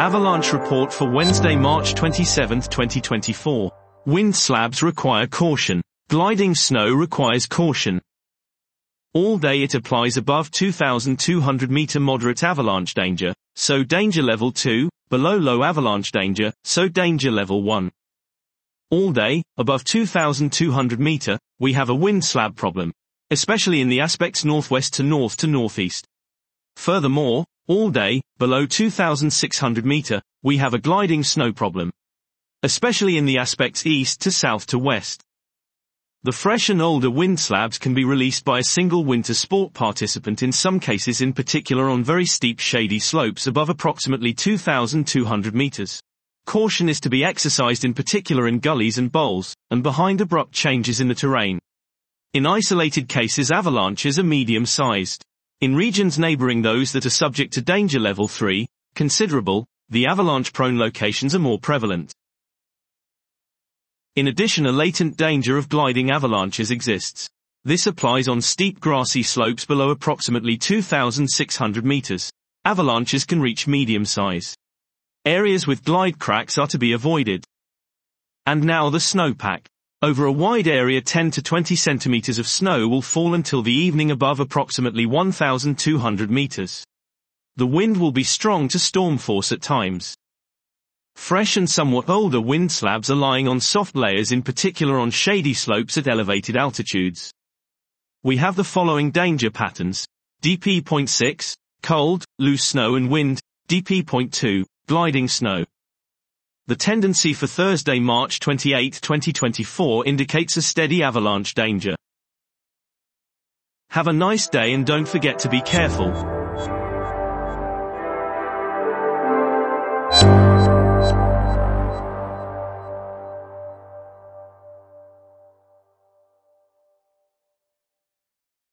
Avalanche report for Wednesday, March 27, 2024. Wind slabs require caution. Gliding snow requires caution. All day it applies above 2,200 meter moderate avalanche danger, so danger level 2, below low avalanche danger, so danger level 1. All day, above 2,200 meter, we have a wind slab problem, especially in the aspects northwest to northeast. Furthermore, all day, below 2,600 meter, we have a gliding snow problem, especially in the aspects east to south to west. The fresh and older wind slabs can be released by a single winter sport participant in some cases, in particular on very steep shady slopes above approximately 2,200 meters. Caution is to be exercised in particular in gullies and bowls, and behind abrupt changes in the terrain. In isolated cases, avalanches are medium-sized. In regions neighboring those that are subject to danger level 3, considerable, the avalanche-prone locations are more prevalent. In addition, a latent danger of gliding avalanches exists. This applies on steep grassy slopes below approximately 2,600 meters. Avalanches can reach medium size. Areas with glide cracks are to be avoided. And now the snowpack. Over a wide area, 10 to 20 centimeters of snow will fall until the evening above approximately 1,200 meters. The wind will be strong to storm force at times. Fresh and somewhat older wind slabs are lying on soft layers, in particular on shady slopes at elevated altitudes. We have the following danger patterns: DP.6, cold, loose snow and wind; DP.2, gliding snow. The tendency for Thursday, March 28, 2024 indicates a steady avalanche danger. Have a nice day and don't forget to be careful.